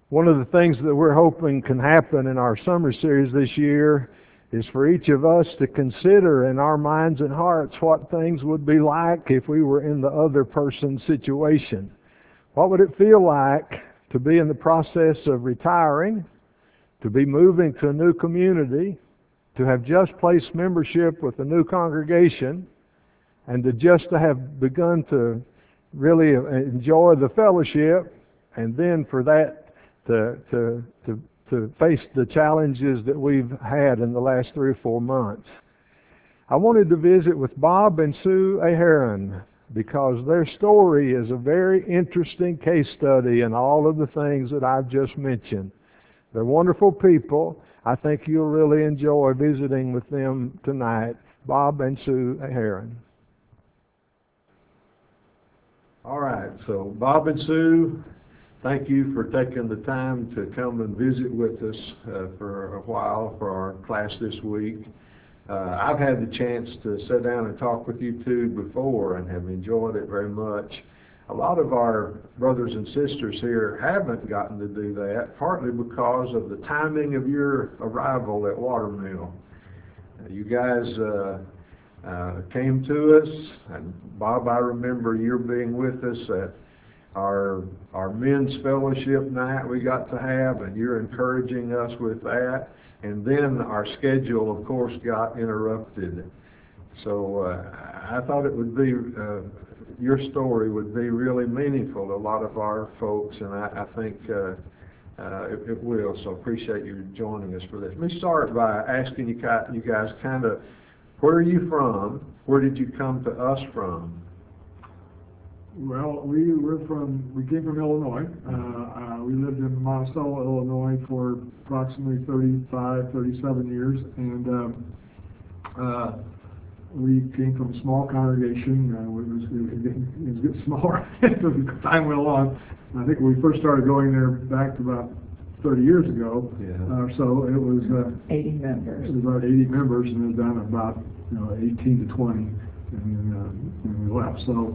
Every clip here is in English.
One of the things that we're hoping can happen in our summer series this year is for each of us to consider in our minds and hearts what things would be like if we were in the other person's situation. What would it feel like to be in the process of retiring, to be moving to a new community, to have just placed membership with a new congregation, and to have begun to really enjoy the fellowship, and then for that to face the challenges that we've had in the last 3 or 4 months. I wanted to visit with Bob and Sue Aharon because their story is a very interesting case study in all of the things that I've just mentioned. They're wonderful people. I think you'll really enjoy visiting with them tonight. Bob and Sue Aharon. All right, so Bob and Sue, thank you for taking the time to come and visit with us for a while for our class this week. I've had the chance to sit down and talk with you two before and have enjoyed it very much. A lot of our brothers and sisters here haven't gotten to do that, partly because of the timing of your arrival at Watermill. You guys came to us, and Bob, I remember you being with us at our men's fellowship night we got to have, and you're encouraging us with that. And then our schedule, of course, got interrupted. So I thought it would be, your story would be really meaningful to a lot of our folks, and I think it will. So appreciate you joining us for this. Let me start by asking you guys kind of, where are you from? Where did you come to us from? Well, we came from Illinois. We lived in Monticello, Illinois for approximately 35, 37 years, and we came from a small congregation. It was getting smaller as time went along. I think when we first started going there back to about 30 years ago, so it was 80 members. It was about 80 members, and it was down to about 18 to 20, and then we left. So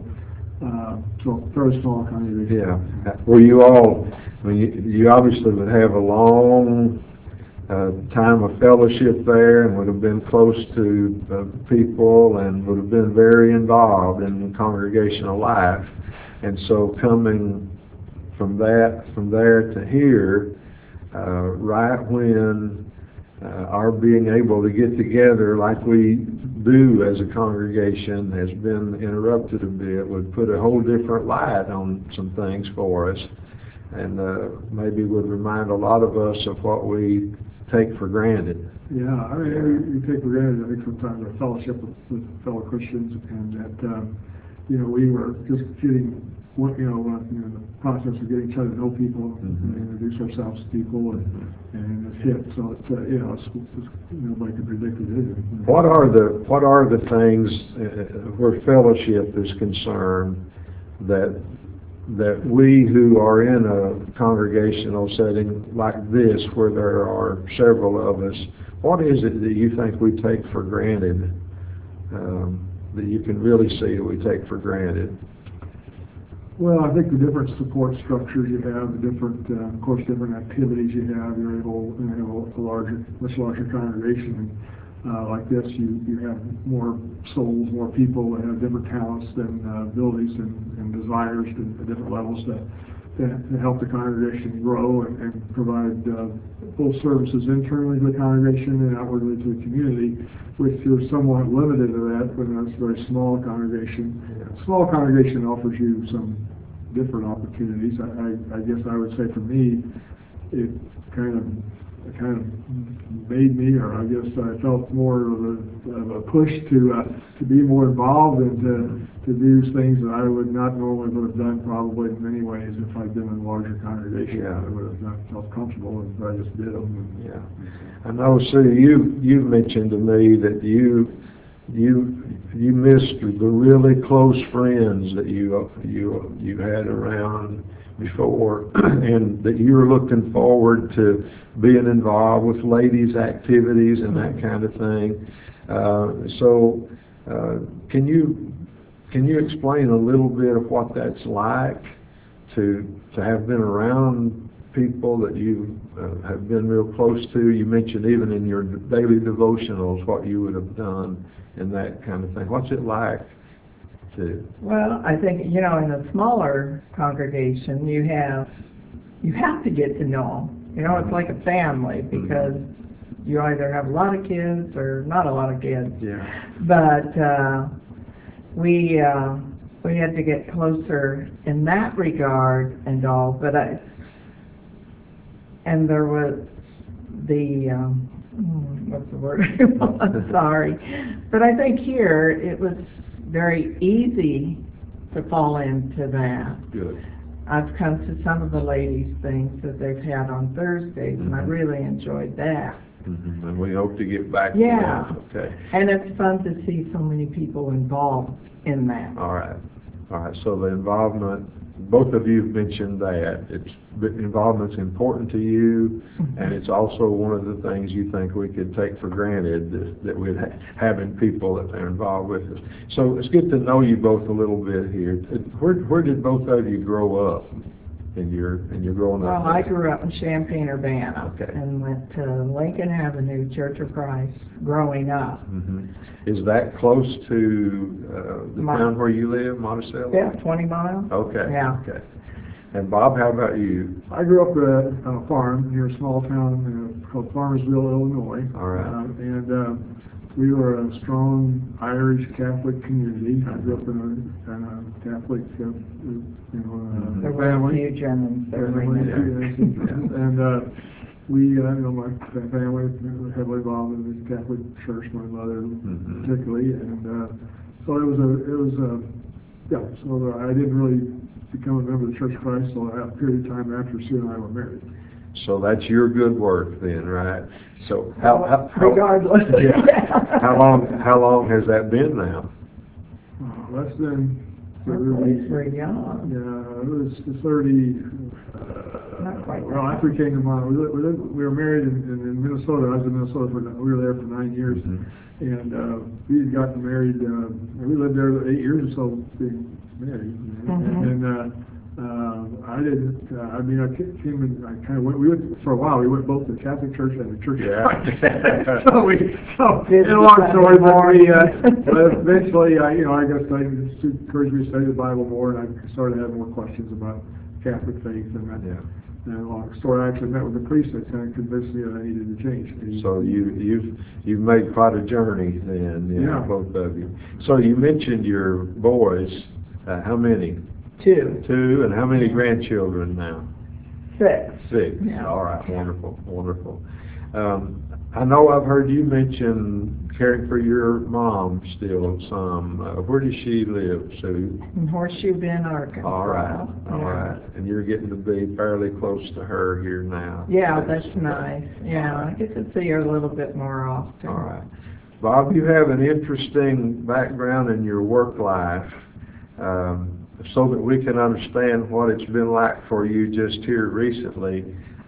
very small congregation. Yeah. Well, you all, I mean, you obviously would have a long time of fellowship there, and would have been close to people, and would have been very involved in congregational life. And so coming from there to here, right when our being able to get together like we do as a congregation has been interrupted a bit, would put a whole different light on some things for us, and maybe would remind a lot of us of what we take for granted. Yeah, I mean, we take for granted, I think, sometimes our fellowship with fellow Christians, and that, we were just getting, in the process of getting each other to know people, and introduce ourselves to people, and that's it. So it's nobody can predict it. What are the things where fellowship is concerned that we who are in a congregational setting like this, where there are several of us, what is it that you think we take for granted, that you can really see that we take for granted? Well, I think the different support structures you have, the different, of course, different activities you have. You're able to have a much larger congregation. Like this, you have more souls, more people that have different talents and abilities and desires at different levels to help the congregation grow and provide full services internally to the congregation and outwardly to the community, which you're somewhat limited to that when it's a very small congregation. A small congregation offers you some different opportunities. I guess I would say for me, it kind of made me, or I guess I felt more of a push to be more involved and to do things that I would not normally would have done probably in many ways if I'd been in a larger congregation. Yeah. I would have not felt comfortable, and I just did them. Yeah. I know, Sue, you mentioned to me that you missed the really close friends that you had around before, and that you were looking forward to being involved with ladies' activities and that kind of thing. So can you explain a little bit of what that's like to have been around people that you have been real close to? You mentioned even in your daily devotionals what you would have done and that kind of thing. What's it like to? Well, I think, in a smaller congregation, you have to get to know them. It's like a family, because you either have a lot of kids or not a lot of kids. Yeah. But we had to get closer in that regard and all. But and there was the what's the word? I'm sorry, but I think here it was very easy to fall into that. Good. I've come to some of the ladies' things that they've had on Thursdays, and I really enjoyed that. And we hope to get back Yeah. to that. Okay. And it's fun to see so many people involved in that. All right. So the involvement, both of you mentioned that involvement's important to you, and it's also one of the things you think we could take for granted that we'd having people that are involved with us. So let's get to know you both a little bit here. Where did both of you grow up in your growing up? Well, I grew up in Champaign-Urbana, Okay. and went to Lincoln Avenue, Church of Christ, growing up. Is that close to the town where you live, Monticello? Yeah, 20 miles. Okay. Yeah. Okay. And Bob, how about you? I grew up on a farm near a small town called Farmersville, Illinois. All right. And we were a strong Irish Catholic community. I grew up in a Catholic, There were a family. few Germans there. Family, remember. and we, my family was heavily involved in the Catholic Church. My mother, particularly, and so it was yeah. So I didn't really become a member of the Church of Christ until a period of time after Sue and I were married. So that's your good work then, right? So how Regardless. Yeah. How long has that been now? That's been It's very young. yeah, it was 30. Not quite that Well, after we came to Montana, we were married in Minnesota. I was in Minnesota we were there for 9 years, and we had gotten married. We lived there 8 years or so being married, and I didn't. I mean, I came and I kind of went. We went for a while. We went both to the Catholic Church and the Church of Christ. so in a long story, but eventually, I guess I just encouraged me to study the Bible more, and I started having more questions about Catholic faith, and that. Yeah. And a long story. I actually met with a priest that kind of convinced me that I needed to change. So you've made quite a journey then, Yeah. both of you. So you mentioned your boys. How many? 2. 2, and how many grandchildren now? 6. 6. Yeah. All right, wonderful. I know I've heard you mention caring for your mom still some. Where does she live, Sue? In Horseshoe Bend, Arkansas. All right. Yeah. And you're getting to be fairly close to her here now. Yeah, that's nice. Yeah, I get to see her a little bit more often. All right. Bob, you have an interesting background in your work life, so that we can understand what it's been like for you just here recently.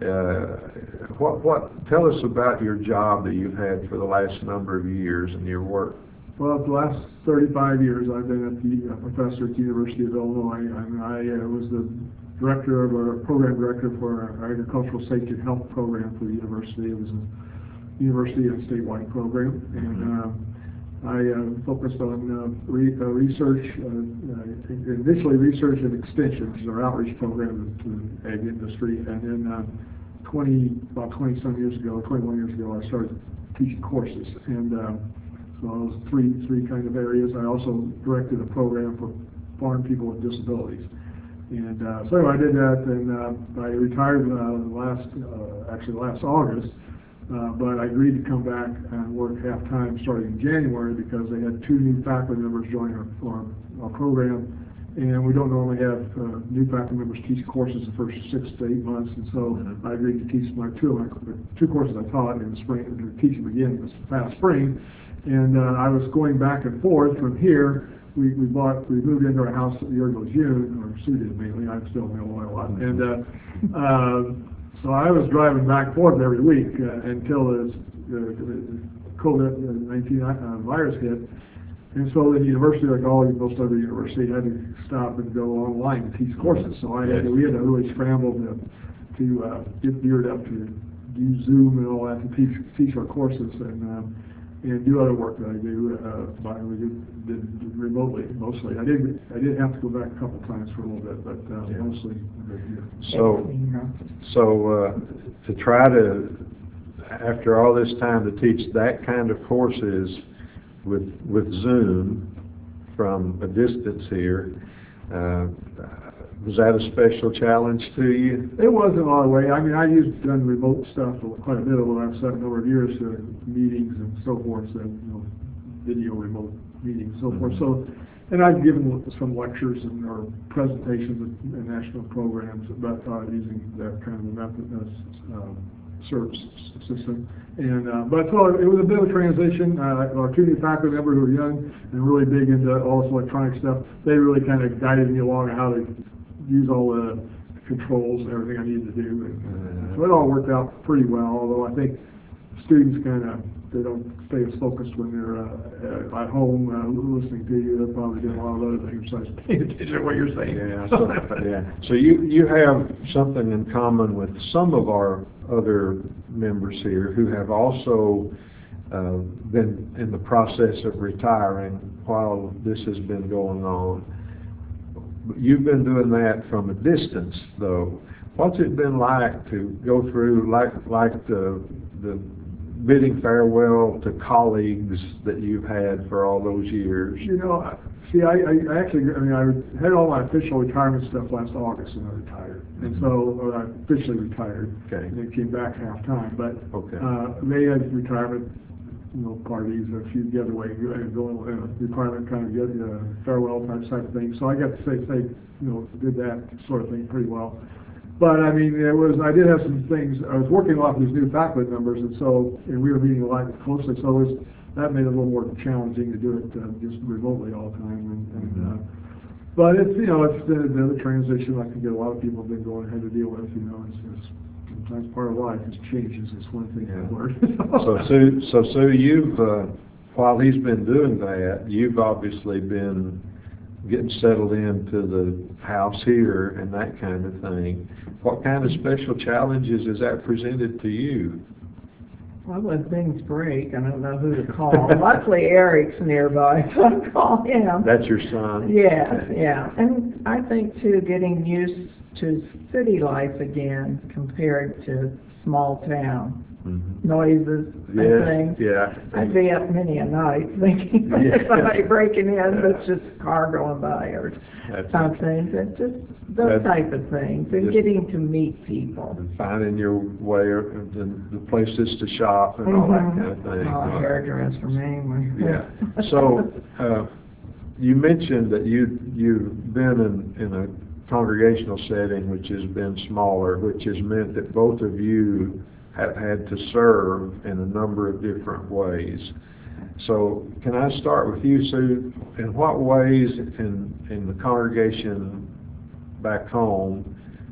Tell us about your job that you've had for the last number of years and your work. Well, the last 35 years, I've been a professor at the University of Illinois, and I was the program director for our agricultural safety and health program for the university. It was a university and statewide program, and I focused on research, initially research and extension, which is our outreach program to the ag industry, and then about 20 some years ago, 21 years ago, I started teaching courses, and so those three kind of areas. I also directed a program for farm people with disabilities, and so anyway, I did that, and I retired last August. But I agreed to come back and work half-time starting in January because they had 2 new faculty members join our program, and we don't normally have new faculty members teach courses the first 6 to 8 months, and so I agreed to teach my 2 courses I taught in the spring, to teach them again this past spring, and I was going back and forth from here. We moved into our house at the end of June, or Sue did mainly. I'm still in Illinois a lot, and so I was driving back and forth every week until the COVID-19 virus hit. And so the university, like most other universities, had to stop and go online and teach courses. So we had to really scramble get geared up to use Zoom and all that to teach our courses and do other work that I do. We did remotely mostly. I did have to go back a couple times for a little bit, but mostly. So to try to, after all this time, to teach that kind of courses with Zoom from a distance here, was that a special challenge to you? It was in a lot of ways. I mean, done remote stuff for quite a bit over the last number of years, meetings and so forth, video remote meetings and so forth. So, and I've given some lectures or presentations at national programs about using that kind of method service system. And but so it was a bit of a transition. Our two new faculty members who were young and really big into all this electronic stuff, they really kind of guided me along on how to use all the controls and everything I needed to do. And so it all worked out pretty well, although I think students they don't stay as focused when they're at home listening to you. They're probably doing a lot of other things besides paying attention to what you're saying. So you have something in common with some of our other members here who have also been in the process of retiring while this has been going on. You've been doing that from a distance, though. What's it been like to go through, like the bidding farewell to colleagues that you've had for all those years? You know, see, I had all my official retirement stuff last August, and I retired. And so I officially retired. Okay. And then came back half-time. But Okay. they had retirement, parties, a few getaway, retirement kind of farewell type of thing. So I got to say, did that sort of thing pretty well. But I mean, I did have some things. I was working a lot with these new faculty members, and we were meeting a lot closely. So that made it a little more challenging to do it just remotely all the time. But it's the transition. I think a lot of people have been going ahead to deal with. It's sometimes part of life is changes. It's one thing I've learned. So Sue, you've while he's been doing that, you've obviously been getting settled into the house here and that kind of thing. What kind of special challenges has that presented to you? Well, when things break, I don't know who to call. Luckily, Eric's nearby, so I call him. That's your son? Yeah. And I think, too, getting used to city life again compared to small town. Mm-hmm. Noises and things. Yeah. I'd be up many a night thinking somebody breaking in, that's just a car going by or something. It's just those type of things, and getting to meet people. And finding your way, the places to shop and all that kind of thing. Hairdresser mainly. Yeah. So you mentioned that you've been in a congregational setting which has been smaller, which has meant that both of you have had to serve in a number of different ways. So can I start with you, Sue? In what ways in the congregation back home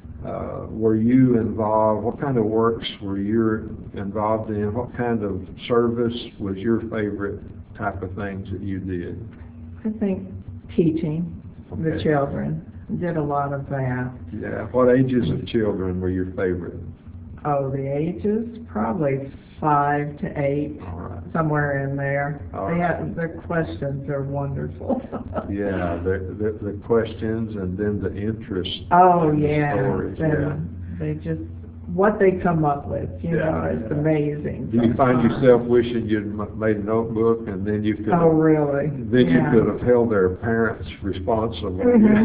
were you involved? What kind of works were you involved in? What kind of service was your favorite type of things that you did? I think teaching the children. Did a lot of that. Yeah. What ages of children were your favorite? Oh, the ages? Probably 5 to 8, somewhere in there. Their questions are wonderful. Yeah, the questions and then the interest. Oh, yeah. Stories, They just, what they come up with, it's amazing. Do you find yourself wishing you'd made a notebook and then you could Oh, really? Then you could have held their parents responsible.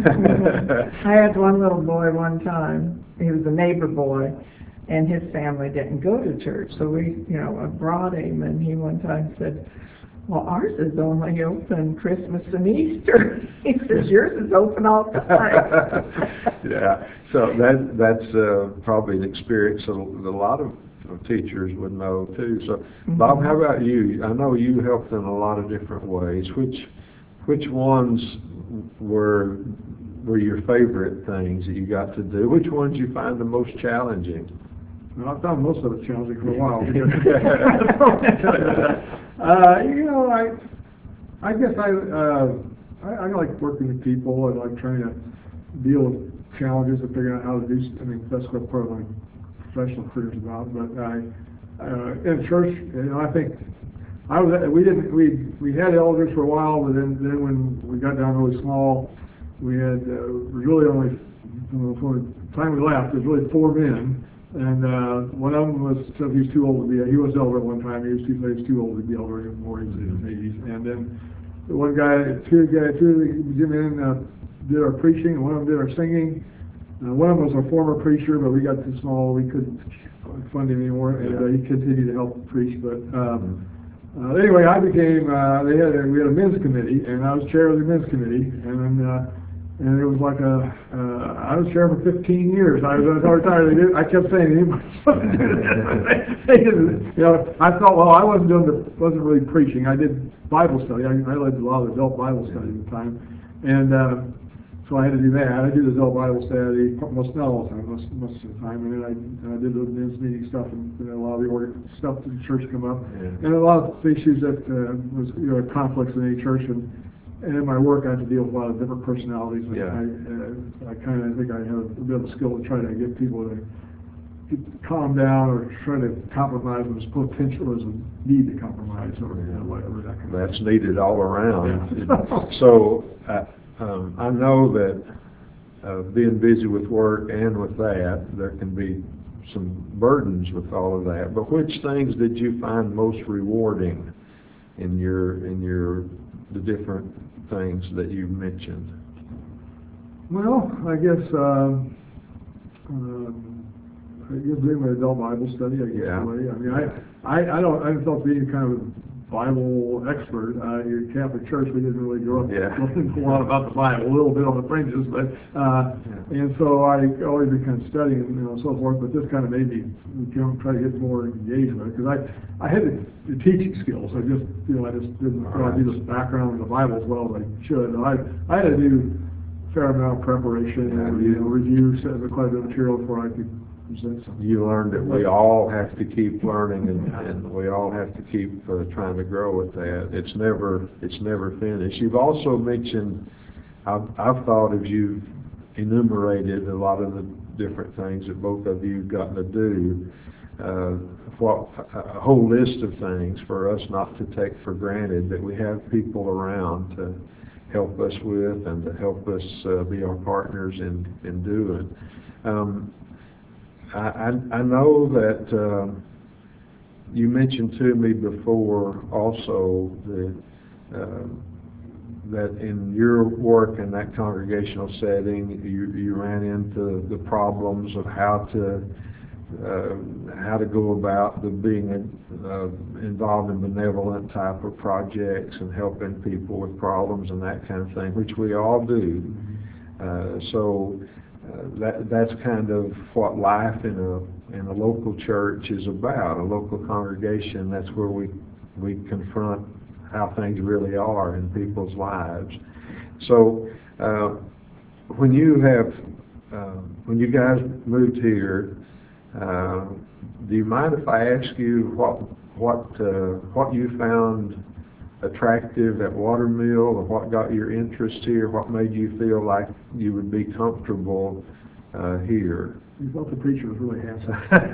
I had one little boy one time. He was a neighbor boy. And his family didn't go to church, so we, I brought him, and he one time said, well, ours is only open Christmas and Easter. He says, yours is open all the time. Yeah, so that's probably an experience that a lot of teachers would know, too. So, Bob, how about you? I know you helped in a lot of different ways. Which ones were your favorite things that you got to do? Which ones you find the most challenging? Well, I found most of it challenging for a while. I guess I like working with people. I like trying to deal with challenges and figuring out how to do. That's what part of my professional careers about. But in church, I think we had elders for a while, but then when we got down really small, we had really only, from the time we left, there was really 4 men. And one of them said he was too old to be. He was elder at one time. He was too old to be elder anymore. He was in his 80s. And then the one guy, two of the men did our preaching, and one of them did our singing. One of them was a former preacher, but we got too small. We couldn't fund him anymore, and he continued to help preach. But anyway, I became. We had a men's committee, and I was chair of the men's committee, and it was like I was chair for 15 years. I was retired. I kept saying, I thought, well, I wasn't really preaching. I did Bible study. I led a lot of adult Bible study at the time, and so I had to do that. I do the adult Bible study most of the time, and then I did the men's meeting stuff, and a lot of the stuff in the church come up, and a lot of issues that was conflicts in any church, and in my work I had to deal with a lot of different personalities. And I kind of think I have a bit of a skill to try to get people to calm down or try to compromise when there's potential as a need to compromise or whatever that kind of. That's needed all around. So I know that being busy with work and with that, there can be some burdens with all of that. But which things did you find most rewarding in the different things that you mentioned? Well, I guess doing my adult Bible study, I guess. Yeah. I mean, I don't felt being kind of a Bible expert. In Catholic Church, we didn't really grow up learning a lot about the Bible, a little bit on the fringes, but and so I always been kind of studying, so forth. But this kind of made me try to get more engaged with it, because I had the teaching skills. I just didn't do this background in the Bible as well as I should. I had to do a fair amount of preparation and review quite a bit of material before I could. You learned that we all have to keep learning, and we all have to keep trying to grow with that. It's never finished. You've also mentioned, I've thought as you've enumerated a lot of the different things that both of you have gotten to do, a whole list of things for us not to take for granted, that we have people around to help us with and to help us be our partners in doing. I know that you mentioned to me before also that in your work in that congregational setting, you ran into the problems of how to go about being involved in benevolent type of projects and helping people with problems and that kind of thing, which we all do. That's kind of what life in a local church is about, a local congregation. That's where we confront how things really are in people's lives. So when you guys moved here, do you mind if I ask you what you found attractive at Watermill, or what got your interest here? What made you feel like you would be comfortable here? You thought the preacher was really handsome.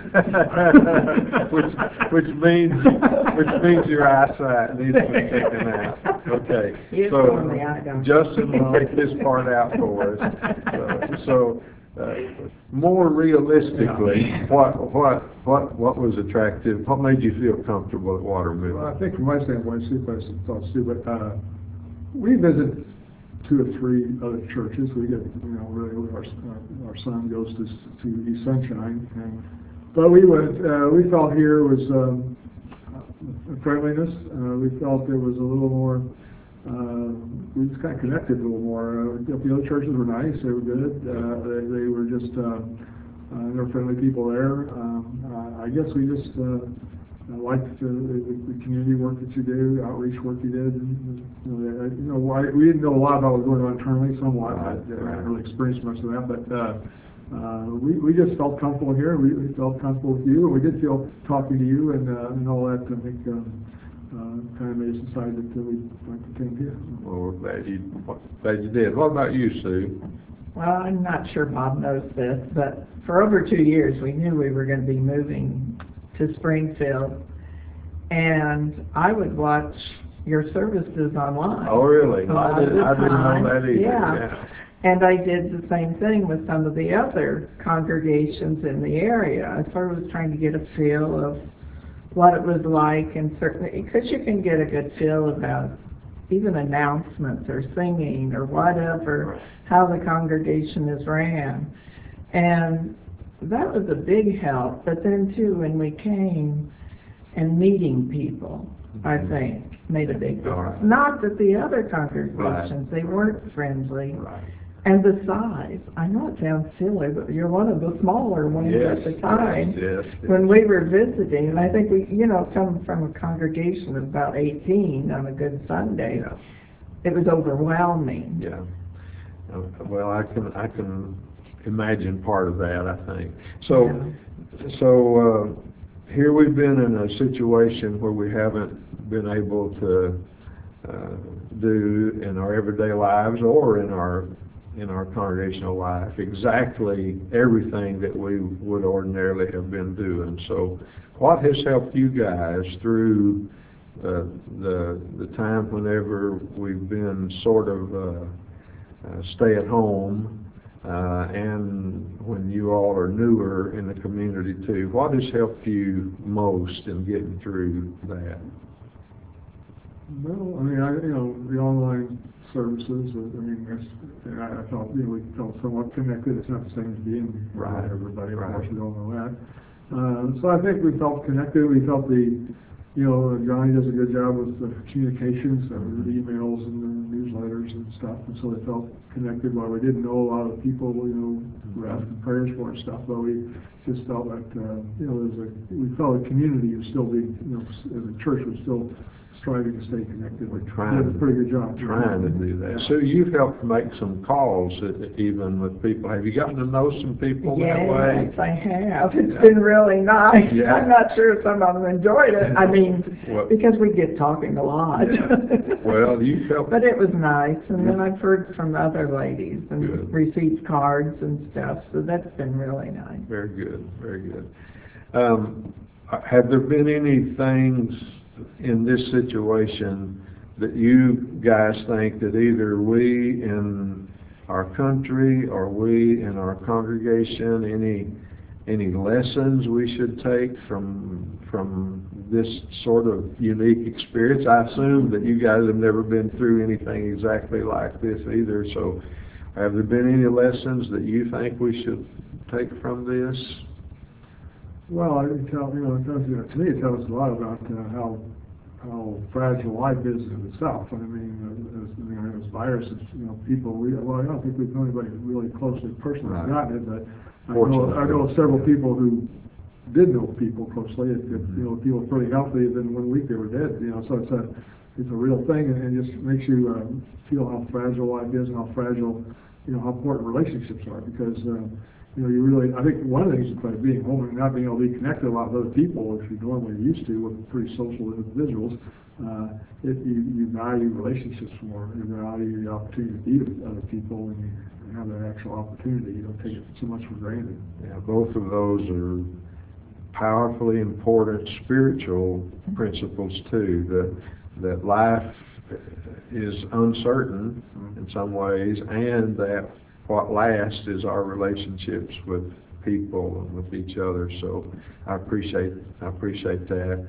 which means your eyesight needs to be taken out. Okay. So Justin will take this part out for us. More realistically, what was attractive? What made you feel comfortable at Watermill? Well, I think from my standpoint, but we visit 2 or 3 other churches. We get, really, our son goes to East Sunshine, but we felt here was friendliness. We felt there was a little more. We just kind of connected a little more. The other churches were nice; they were good. They were just there were friendly people there. I guess we just liked the community work that you do, outreach work you did. We didn't know a lot about what was going on internally. Somewhat, I didn't really experience much of that, but. We just felt comfortable here. We felt comfortable with you, and we did feel talking to you and all that. I think kind of made us decide that we'd like to come here. Well, we're glad you did. What about you, Sue? well, I'm not sure Bob knows this, but for over 2 years, we knew we were going to be moving to Springfield, and I would watch your services online. Oh, really? A lot of the I didn't time, know that either, yeah. yeah. And I did the same thing with some of the other congregations in the area. I sort of was trying to get a feel of what it was like, and certainly, because you can get a good feel about even announcements or singing or whatever, how the congregation is ran. And that was a big help. But then too, when we came and meeting people, I think, made a big difference. All right. Not that the other congregations, they weren't friendly. Right. And the size, I know it sounds silly, but you're one of the smaller ones Yes, at the time. yes, yes. When we were visiting, and I think we, come from a congregation of about 18 on a good Sunday, Yeah. it was overwhelming. Yeah. Well, I can imagine part of that, I think. So here we've been in a situation where we haven't been able to do in our everyday lives or in our congregational life exactly everything that we would ordinarily have been doing. So what has helped you guys through the time whenever we've been sort of stay at home and when you all are newer in the community too? What has helped you most in getting through that? Well, I mean, the online services, I felt, we felt somewhat connected. It's not the same as being with Right. everybody, of Right. course, we all know that. So I think we felt connected. We felt Johnny does a good job with the communications, the emails and the newsletters and stuff, and so they felt connected. While we didn't know a lot of people, who were asking prayers for and stuff, but we just felt that, we felt the community was still being, as a church was still striving to stay connected. We're trying did a pretty good job. Trying to do that. So you've helped make some calls even with people. Have you gotten to know some people that way? Yes, I have. It's been really nice. Yeah. I'm not sure some of them enjoyed it. I mean, Well- because we get talking a lot. Well, you've helped. But it was nice, and then I've heard from other ladies and Good. received cards and stuff, so that's been really nice. Very good, very good. Have there been any things in this situation that you guys think that either we in our country or we in our congregation, any lessons we should take from this sort of unique experience? I assume that you guys have never been through anything exactly like this either, so have there been any lessons that you think we should take from this? Well, I can tell, to me it tells us a lot about how fragile life is in itself. As viruses, people, I don't think we've known anybody really closely personally Right. gotten it, but I Fortunately. know several people who did know people closely. People were pretty healthy, then 1 week they were dead. So it's a real thing, and it just makes you feel how fragile life is and how fragile, how important relationships are. Because you really, I think one of the things about being home and not being able to be connected to a lot of other people, if you're normally used to, with pretty social individuals, you value relationships more. You value the opportunity to be with other people, and you have that actual opportunity. You don't take it so much for granted. Yeah, both of those are powerfully important spiritual principles too, that life is uncertain in some ways, and that what lasts is our relationships with people and with each other. So I appreciate that.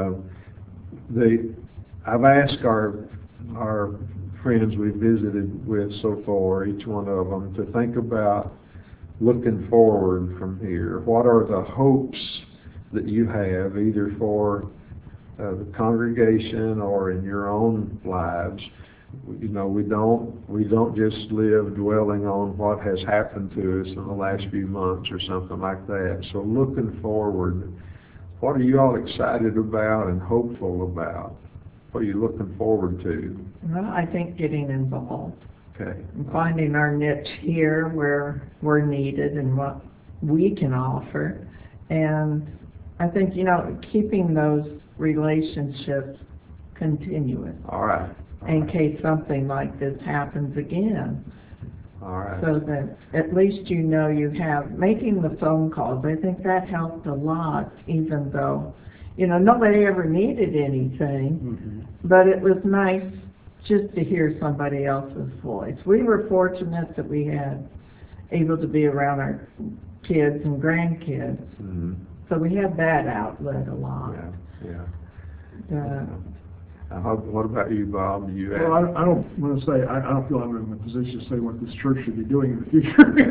I've asked our friends we visited with so far, each one of them, to think about looking forward from here. What are the hopes that you have, either for the congregation or in your own lives? We don't just live dwelling on what has happened to us in the last few months or something like that. So looking forward, what are you all excited about and hopeful about? What are you looking forward to? Well, I think getting involved Okay. and finding our niche here where we're needed and what we can offer. And I think, keeping those relationships continuous All right. in case something like this happens again. All right. so that at least you know you have, making the phone calls, I think that helped a lot, even though, nobody ever needed anything, but it was nice just to hear somebody else's voice. We were fortunate that we had able to be around our kids and grandkids, so we had that outlet a lot. Yeah. What about you, Bob? You Well, I don't want to say, I don't feel I'm in a position to say what this church should be doing in the future.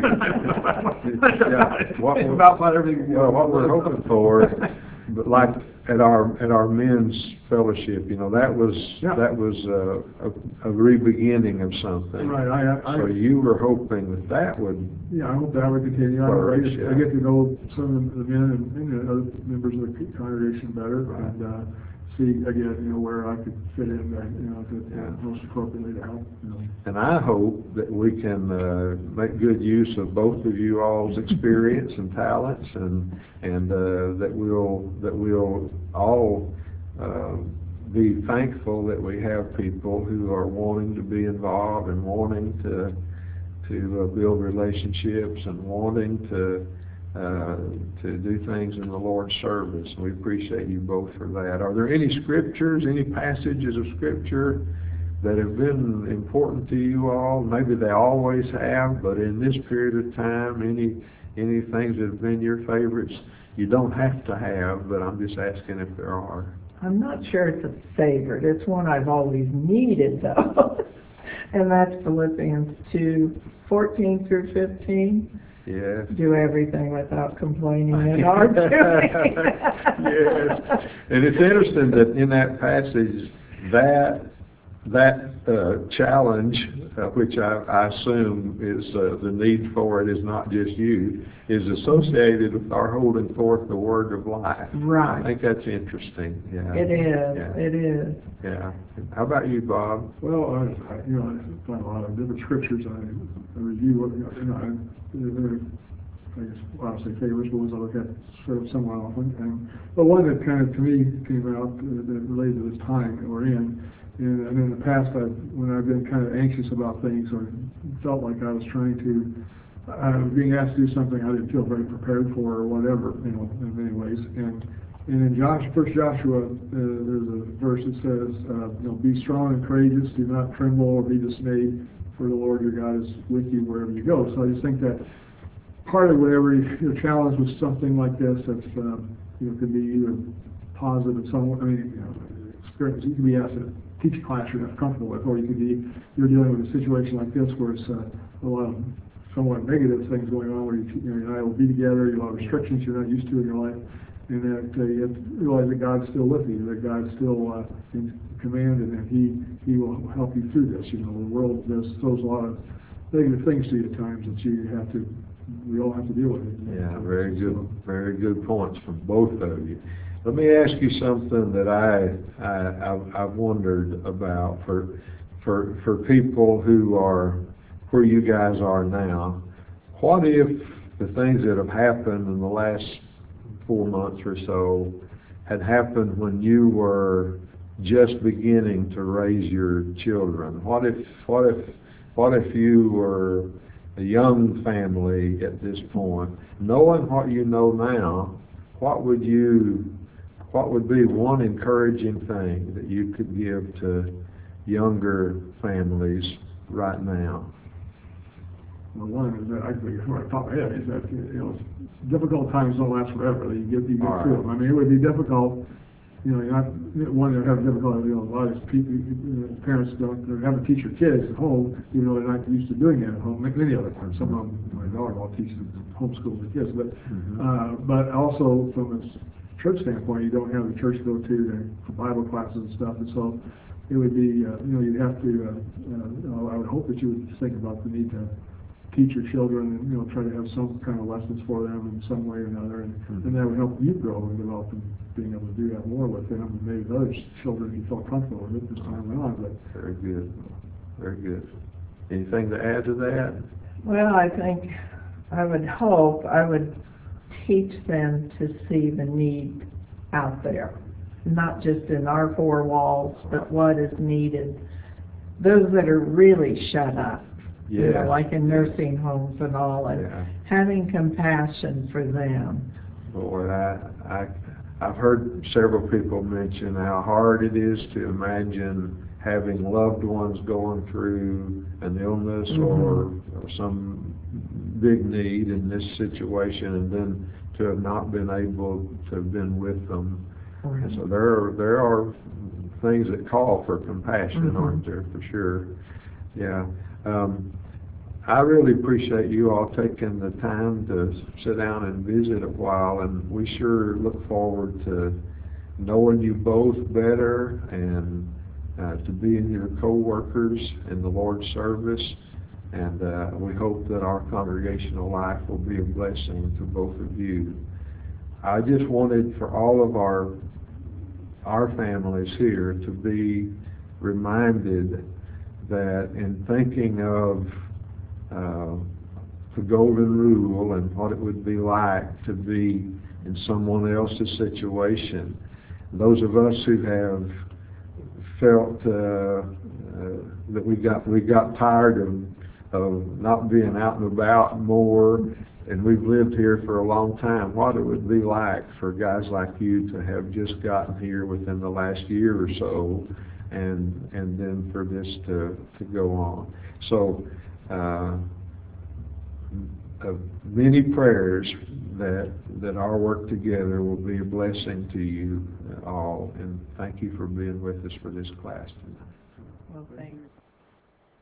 About everything. Well, what we're hoping for, but like at our men's fellowship, that was a re-beginning of something. Right. So you were hoping that would. Yeah, I hope that would continue. I get to know some of the men and other members of the congregation better, Right. and see again, where I could fit in, most appropriately to help. And I hope that we can make good use of both of you all's experience and talents, and that we'll all be thankful that we have people who are wanting to be involved and wanting to build relationships and wanting to do things in the Lord's service. We appreciate you both for that. Are there any scriptures, any passages of scripture that have been important to you all? Maybe they always have, but in this period of time, any things that have been your favorites? You don't have to have, but I'm just asking if there are. I'm not sure it's a favorite. It's one I've always needed, though. And that's Philippians 2:14-15. Yes. Do everything without complaining and arguing. Yes. And it's interesting that in that passage, that challenge, which I assume is the need for it is not just you, is associated with our holding forth the word of life. Right. I think that's interesting. Yeah. It is. Yeah. It is. Yeah. How about you, Bob? Well, I find a lot of different scriptures. I review what, I guess, I don't say favorites, but ones I look at sort of somewhat often. But one that kind of, to me, came out that related to this time that we're in. And in the past, when I've been kind of anxious about things or felt like I was trying to, being asked to do something I didn't feel very prepared for or whatever, in many ways. And in First Joshua, there's a verse that says, be strong and courageous, do not tremble or be dismayed, for the Lord your God is with you wherever you go. So I just think that part of whatever you're challenged with something like this, that's could be either positive, experience. You can be asked to teach a class you're not comfortable with, or you're dealing with a situation like this where it's a lot of somewhat negative things going on, where you're not able to be together, you have a lot of restrictions you're not used to in your life, and that you have to realize that God's still with you, that God's still in command, and that He will help you through this. The world throws a lot of negative things to you at times that we all have to deal with it. Yeah, very good points from both of you. Let me ask you something that I've wondered about for people who are where you guys are now. What if the things that have happened in the last 4 months or so had happened when you were just beginning to raise your children? What if you were a young family at this point? Knowing what you know now, what would be one encouraging thing that you could give to younger families right now? Well, one is that I think right off the top of my head is that difficult times don't last forever. You get through them. I mean, it would be difficult. You're not one that have difficulty. A lot of parents don't have to teach your kids at home, even though they're not used to doing it at home. Many other times, some of them, my daughter-in-law teaches homeschool the kids, but also from a church standpoint, you don't have a church to go to for Bible classes and stuff, and so it would be, you'd have to. I would hope that you would think about the need to teach your children and try to have some kind of lessons for them in some way or another, and that would help you grow and develop and being able to do that more with them, and maybe with other children you felt comfortable with it this time on. But very good. Anything to add to that? Well, I think I would teach them to see the need out there, not just in our four walls, but what is needed. Those that are really shut up, You know, Yeah. like in nursing homes and all, and Yeah. having compassion for them. Boy, I've heard several people mention how hard it is to imagine having loved ones going through an illness or some big need in this situation, and then to have not been able to have been with them. And so there are things that call for compassion, aren't there, for sure? Yeah. I really appreciate you all taking the time to sit down and visit a while, and we sure look forward to knowing you both better and to being your co-workers in the Lord's service. And we hope that our congregational life will be a blessing to both of you. I just wanted for all of our families here to be reminded that in thinking of the golden rule and what it would be like to be in someone else's situation, those of us who have felt that we got tired of not being out and about more, and we've lived here for a long time, what it would be like for guys like you to have just gotten here within the last year or so, and then for this to go on. So many prayers that our work together will be a blessing to you all, and thank you for being with us for this class tonight. Well, thanks.